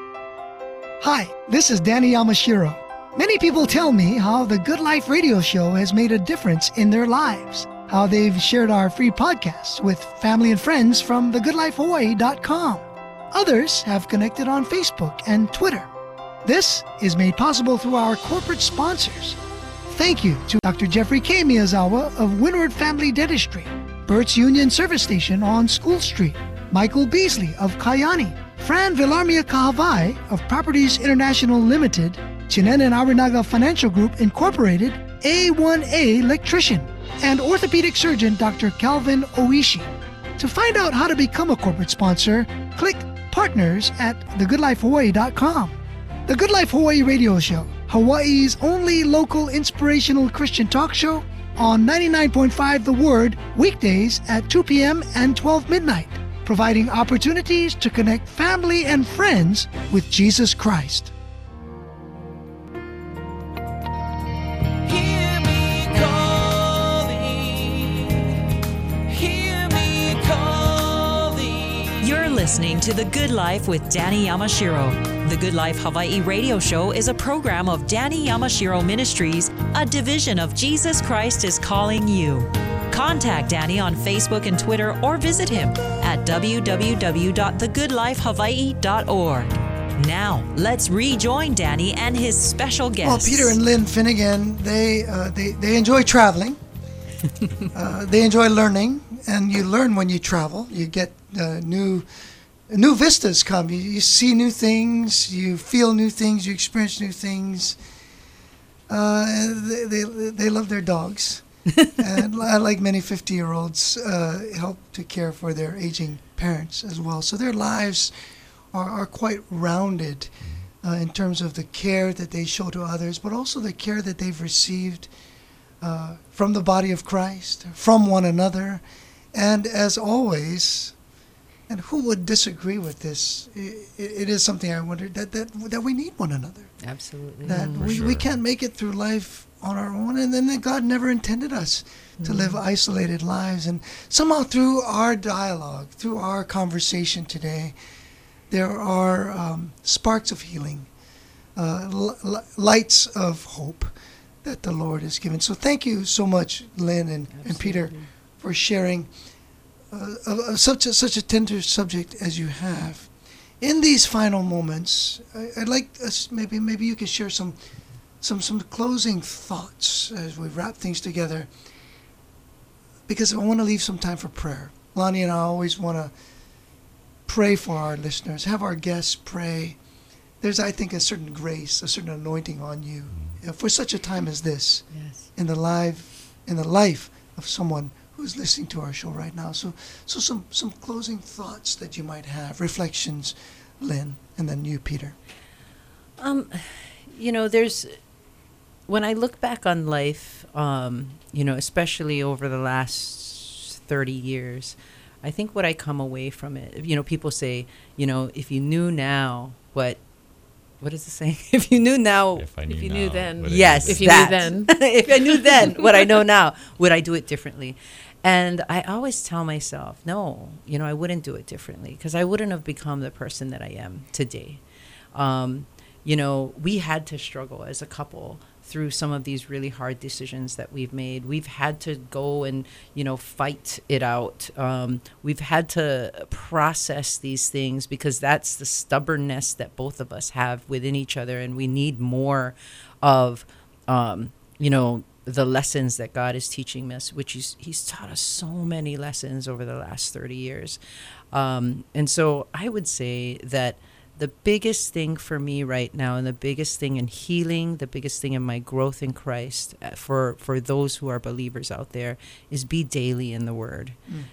Hi, this is Danny Yamashiro. Many people tell me how the Good Life radio show has made a difference in their lives, how they've shared our free podcasts with family and friends from thegoodlifehawaii.com. Others have connected on Facebook and Twitter. This is made possible through our corporate sponsors. Thank you to Dr. Jeffrey K. Miyazawa of Windward Family Dentistry, Burt's Union Service Station on School Street, Michael Beasley of Kayani, Fran Villarmia Kahavai of Properties International Limited, Chinen and Arinaga Financial Group Incorporated, A1A Electrician, and orthopedic surgeon Dr. Calvin Oishi. To find out how to become a corporate sponsor, click Partners at thegoodlifehawaii.com. The Good Life Hawaii Radio Show, Hawaii's only local inspirational Christian talk show, on 99.5 The Word, weekdays at 2 p.m. and 12 midnight, providing opportunities to connect family and friends with Jesus Christ. Listening to The Good Life with Danny Yamashiro. The Good Life Hawaii radio show is a program of Danny Yamashiro Ministries, a division of Jesus Christ is Calling You. Contact Danny on Facebook and Twitter or visit him at www.thegoodlifehawaii.org. Now, let's rejoin Danny and his special guest. Well, Peter and Lynn Finnegan, they enjoy traveling. They enjoy learning, and you learn when you travel. You get new vistas come. You see new things, you feel new things, you experience new things. They love their dogs, and like many 50-year-olds, help to care for their aging parents as well. So their lives are quite rounded in terms of the care that they show to others, but also the care that they've received from the body of Christ, from one another, and as always, and who would disagree with this? It is something I wonder that we need one another. Absolutely. That we can't make it through life on our own, and then that God never intended us to live isolated lives. And somehow through our dialogue, through our conversation today, there are sparks of healing, lights of hope that the Lord has given. So thank you so much, Lynn and Peter, for sharing such a tender subject as you have. In these final moments, I'd like us maybe you could share some closing thoughts as we wrap things together, because I want to leave some time for prayer. Lonnie and I always want to pray for our listeners, have our guests pray. There's, I think, a certain grace, a certain anointing on you for such a time as this. Yes. In the life of someone who's listening to our show right now. So some closing thoughts that you might have, reflections, Lynn, and then you, Peter. When I look back on life, especially over the last 30 years, I think what I come away from it, people say, if you knew now what is the saying? If you knew now, if you knew then, yes, if you knew then, if I knew then what I know now, would I do it differently? And I always tell myself, no, I wouldn't do it differently, because I wouldn't have become the person that I am today. We had to struggle as a couple through some of these really hard decisions that we've made. We've had to go and, fight it out. We've had to process these things, because that's the stubbornness that both of us have within each other. And we need more of, the lessons that God is teaching us, which he's taught us so many lessons over the last 30 years. And so I would say that the biggest thing for me right now, and the biggest thing in healing, the biggest thing in my growth in Christ, for those who are believers out there, is be daily in the Word.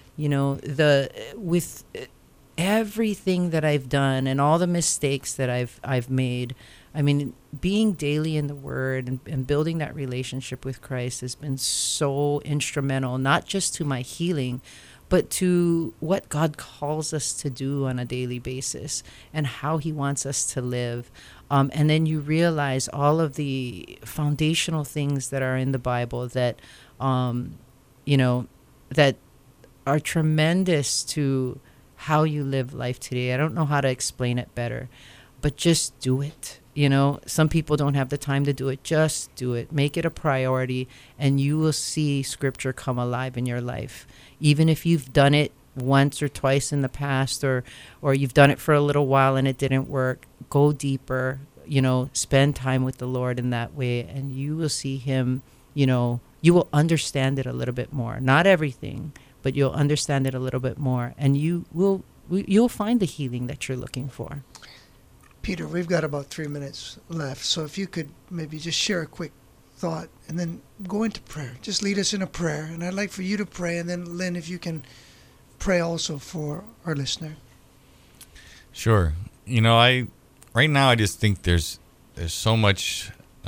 With everything that I've done and all the mistakes that I've made, I mean, being daily in the Word and building that relationship with Christ has been so instrumental, not just to my healing, but to what God calls us to do on a daily basis and how he wants us to live. And then you realize all of the foundational things that are in the Bible that, that are tremendous to how you live life today. I don't know how to explain it better, but just do it. Some people don't have the time to do it. Just do it. Make it a priority, and you will see Scripture come alive in your life. Even if you've done it once or twice in the past, or you've done it for a little while and it didn't work, go deeper, spend time with the Lord in that way, and you will see him, you will understand it a little bit more. Not everything, but you'll understand it a little bit more, and you'll find the healing that you're looking for. Peter, we've got about 3 minutes left, so if you could maybe just share a quick thought and then go into prayer. Just lead us in a prayer, and I'd like for you to pray, and then Lynn, if you can pray also for our listener. Sure. Right now I just think there's so much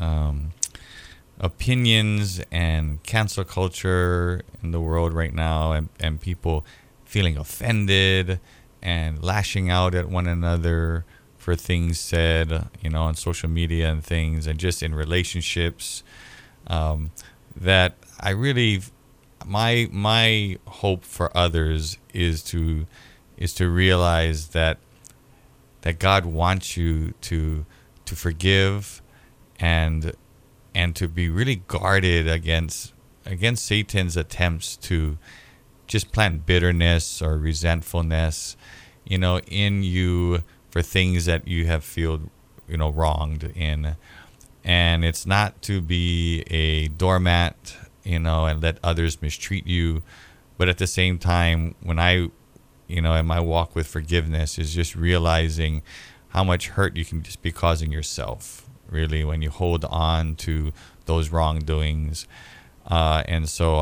opinions and cancel culture in the world right now, and people feeling offended and lashing out at one another for things said, on social media and things, and just in relationships, that I really, my hope for others is to realize that God wants you to forgive and to be really guarded against Satan's attempts to just plant bitterness or resentfulness, in you for things that you have feel, wronged in. And it's not to be a doormat, and let others mistreat you. But at the same time, when I, in my walk with forgiveness, is just realizing how much hurt you can just be causing yourself, really, when you hold on to those wrongdoings. And so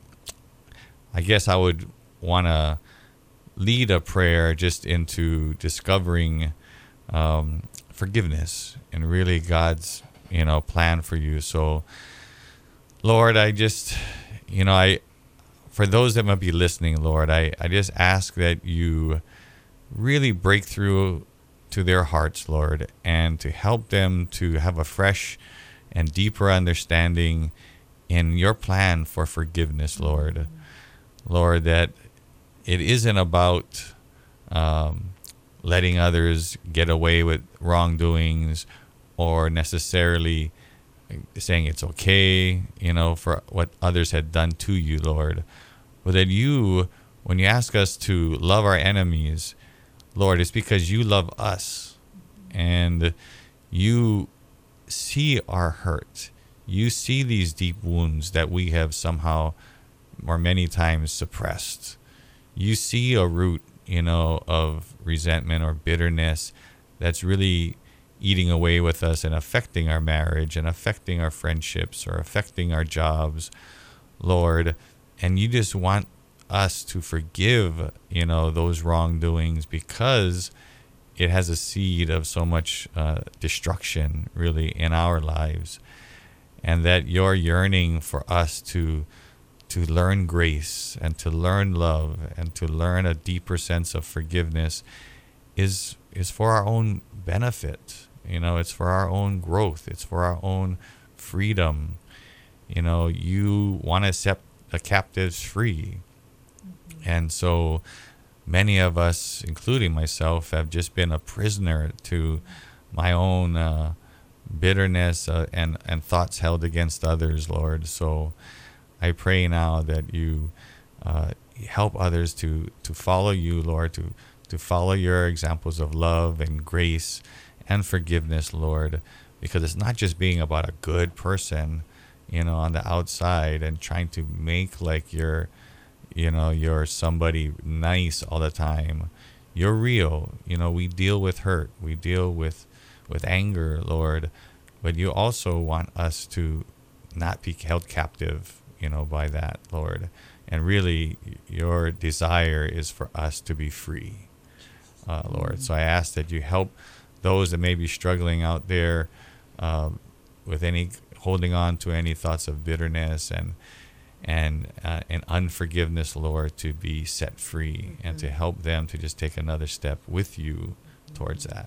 I guess I would want to lead a prayer just into discovering forgiveness and really God's, plan for you. So, Lord, I just, for those that might be listening, Lord, I just ask that you really break through to their hearts, Lord, and to help them to have a fresh and deeper understanding in your plan for forgiveness, Lord. Lord, that it isn't about letting others get away with wrongdoings or necessarily saying it's okay, for what others had done to you, Lord. But that you, when you ask us to love our enemies, Lord, it's because you love us and you see our hurt. You see these deep wounds that we have somehow or many times suppressed. You see a root, of resentment or bitterness that's really eating away with us and affecting our marriage and affecting our friendships or affecting our jobs, Lord. And you just want us to forgive, those wrongdoings because it has a seed of so much destruction, really, in our lives. And that you're yearning for us to learn grace and to learn love and to learn a deeper sense of forgiveness is for our own benefit. It's for our own growth. It's for our own freedom. You want to set the captives free. And so many of us, including myself, have just been a prisoner to my own bitterness and thoughts held against others, Lord. So I pray now that you help others to follow you, Lord, to follow your examples of love and grace and forgiveness, Lord, because it's not just being about a good person, on the outside and trying to make like you're somebody nice all the time. You're real. We deal with hurt. We deal with anger, Lord, but you also want us to not be held captive, by that, Lord. And really, your desire is for us to be free, Lord. So I ask that you help those that may be struggling out there with any holding on to any thoughts of bitterness and unforgiveness, Lord, to be set free and to help them to just take another step with you towards that.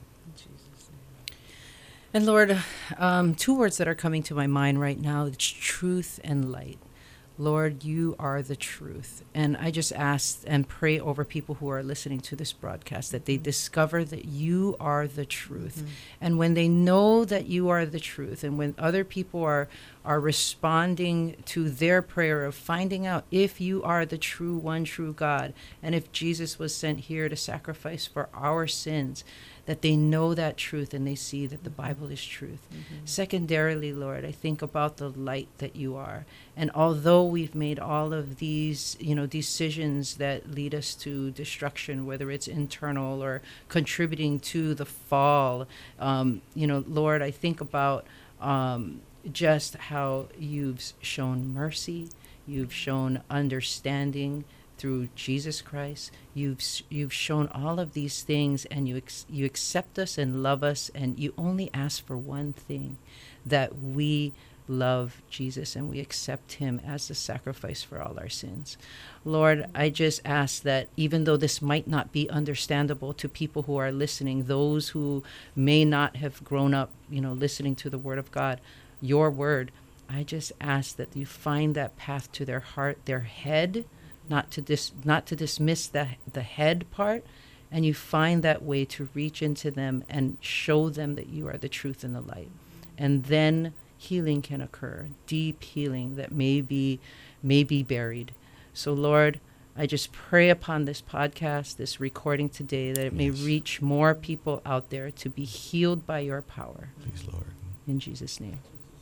And Lord, two words that are coming to my mind right now, it's truth and light. Lord, you are the truth. And I just ask and pray over people who are listening to this broadcast that they discover that you are the truth. And when they know that you are the truth, and when other people are responding to their prayer of finding out if you are the true one, true God, and if Jesus was sent here to sacrifice for our sins, that they know that truth and they see that the Bible is truth. Secondarily, Lord, I think about the light that you are. And although we've made all of these, decisions that lead us to destruction, whether it's internal or contributing to the fall, Lord, I think about just how you've shown mercy, you've shown understanding through Jesus Christ. You've shown all of these things, and you accept us and love us, and you only ask for one thing, that we love Jesus and we accept him as the sacrifice for all our sins. Lord, I just ask that even though this might not be understandable to people who are listening, those who may not have grown up, listening to the word of God, your word, I just ask that you find that path to their heart, their head, not to dismiss the head part, and you find that way to reach into them and show them that you are the truth and the light. And then healing can occur, deep healing that may be buried. So Lord, I just pray upon this podcast, this recording today, that it may reach more people out there to be healed by your power. Please, Lord. In Jesus' name.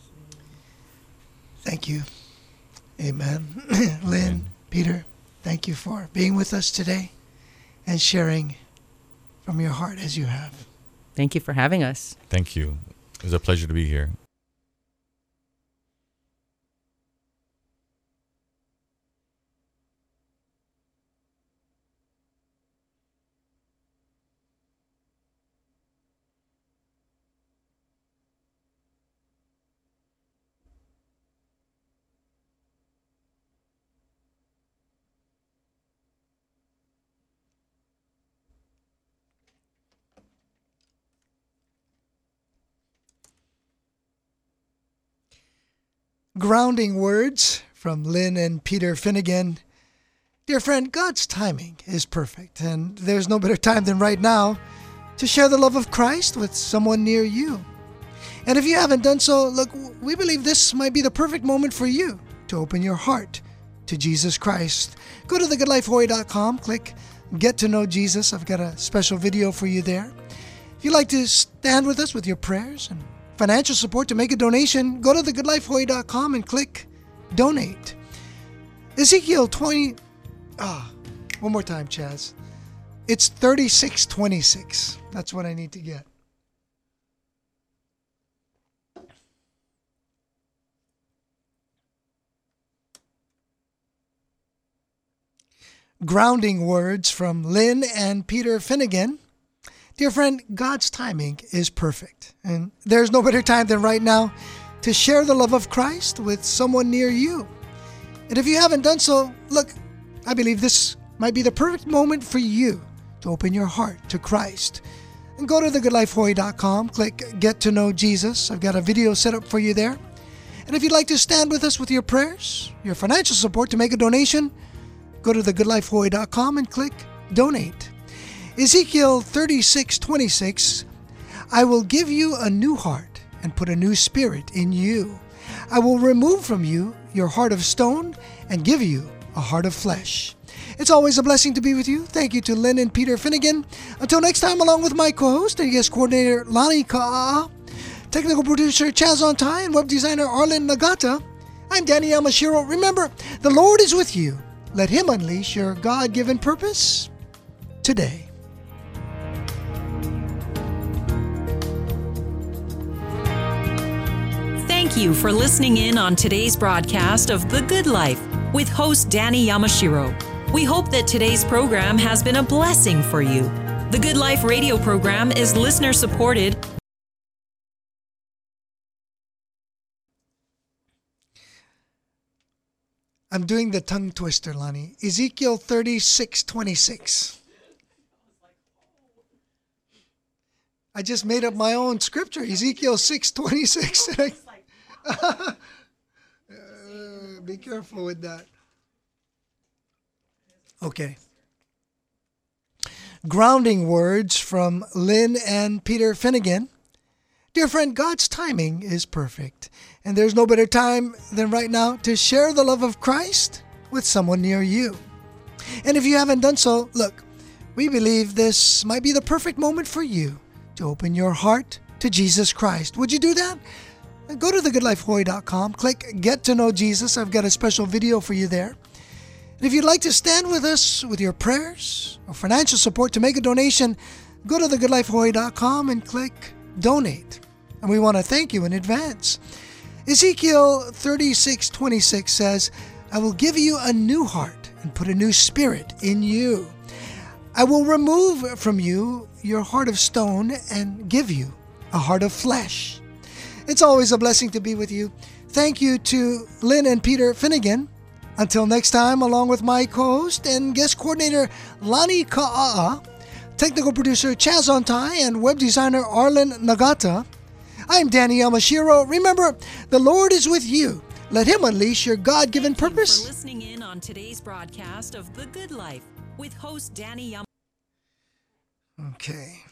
Thank you. Amen. Lynn, Peter, thank you for being with us today and sharing from your heart as you have. Thank you for having us. Thank you. It was a pleasure to be here. Grounding words from Lynn and Peter Finnegan. Dear friend, God's timing is perfect, and there's no better time than right now to share the love of Christ with someone near you. And if you haven't done so, look, we believe this might be the perfect moment for you to open your heart to Jesus Christ. Go to thegoodlifehawaii.com, click Get to Know Jesus. I've got a special video for you there. If you'd like to stand with us with your prayers and financial support to make a donation, go to thegoodlifehawaii.com and click Donate. Ezekiel 20... one more time, Chaz. It's 36:26. That's what I need to get. Grounding words from Lynn and Peter Finnegan. Dear friend, God's timing is perfect, and there's no better time than right now to share the love of Christ with someone near you. And if you haven't done so, look, I believe this might be the perfect moment for you to open your heart to Christ. And go to thegoodlifehawaii.com, click Get to Know Jesus. I've got a video set up for you there. And if you'd like to stand with us with your prayers, your financial support to make a donation, go to thegoodlifehawaii.com and click Donate. Ezekiel 36:26, I will give you a new heart and put a new spirit in you. I will remove from you your heart of stone and give you a heart of flesh. It's always a blessing to be with you. Thank you to Lynn and Peter Finnegan. Until next time, along with my co-host and guest coordinator Lani Ka'a, technical producer Chaz Ontai, and web designer Arlen Nagata, I'm Danny Yamashiro. Remember, the Lord is with you. Let Him unleash your God-given purpose today. Thank you for listening in on today's broadcast of The Good Life with host Danny Yamashiro. We hope that today's program has been a blessing for you. The Good Life radio program is listener supported. I'm doing the tongue twister, Lonnie. Ezekiel 36:26. I just made up my own scripture, Ezekiel 6:26. Be careful with that. Okay. Grounding words from Lynn and Peter Finnegan. Dear friend, God's timing is perfect, and there's no better time than right now to share the love of Christ with someone near you. And if you haven't done so, look, we believe this might be the perfect moment for you to open your heart to Jesus Christ. Would you do that? Go to thegoodlifehawaii.com, click Get to Know Jesus. I've got a special video for you there. And if you'd like to stand with us with your prayers or financial support to make a donation, go to thegoodlifehawaii.com and click Donate. And we want to thank you in advance. Ezekiel 36:26 says, I will give you a new heart and put a new spirit in you. I will remove from you your heart of stone and give you a heart of flesh. It's always a blessing to be with you. Thank you to Lynn and Peter Finnegan. Until next time, along with my co-host and guest coordinator Lani Ka'a, technical producer Chaz Ontai, and web designer Arlen Nagata, I'm Danny Yamashiro. Remember, the Lord is with you. Let Him unleash your God-given purpose. Thank you for listening in on today's broadcast of The Good Life with host Danny Yamashiro. Okay.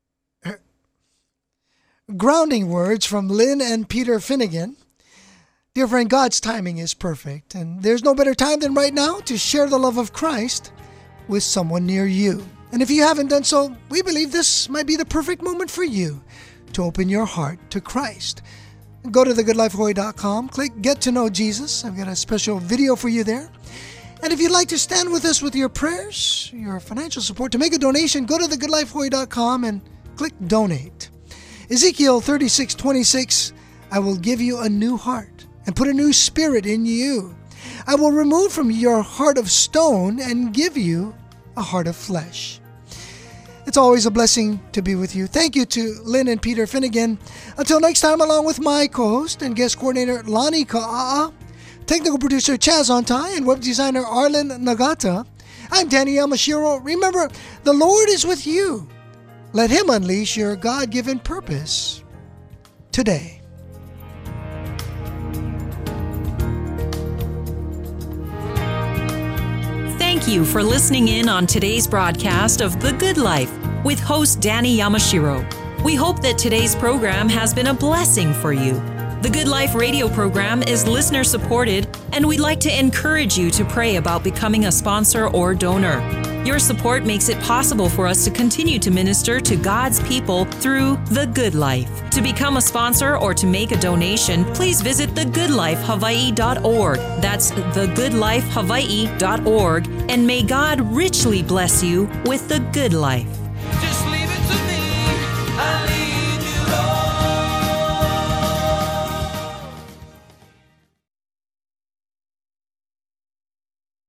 Grounding words from Lynn and Peter Finnegan. Dear friend, God's timing is perfect, and there's no better time than right now to share the love of Christ with someone near you. And if you haven't done so, we believe this might be the perfect moment for you to open your heart to Christ. Go to thegoodlifehawaii.com, click Get to Know Jesus. I've got a special video for you there. And if you'd like to stand with us with your prayers, your financial support, to make a donation, go to thegoodlifehawaii.com and click Donate. Ezekiel 36:26, I will give you a new heart and put a new spirit in you. I will remove from your heart of stone and give you a heart of flesh. It's always a blessing to be with you. Thank you to Lynn and Peter Finnegan. Until next time, along with my co-host and guest coordinator Lonnie Ka'a'a, technical producer Chaz Ontai, and web designer Arlen Nagata, I'm Danny Yamashiro. Remember, the Lord is with you. Let Him unleash your God-given purpose today. Thank you for listening in on today's broadcast of The Good Life with host Danny Yamashiro. We hope that today's program has been a blessing for you. The Good Life radio program is listener supported, and we'd like to encourage you to pray about becoming a sponsor or donor. Your support makes it possible for us to continue to minister to God's people through The Good Life. To become a sponsor or to make a donation, please visit thegoodlifehawaii.org. That's thegoodlifehawaii.org, and may God richly bless you with the good life.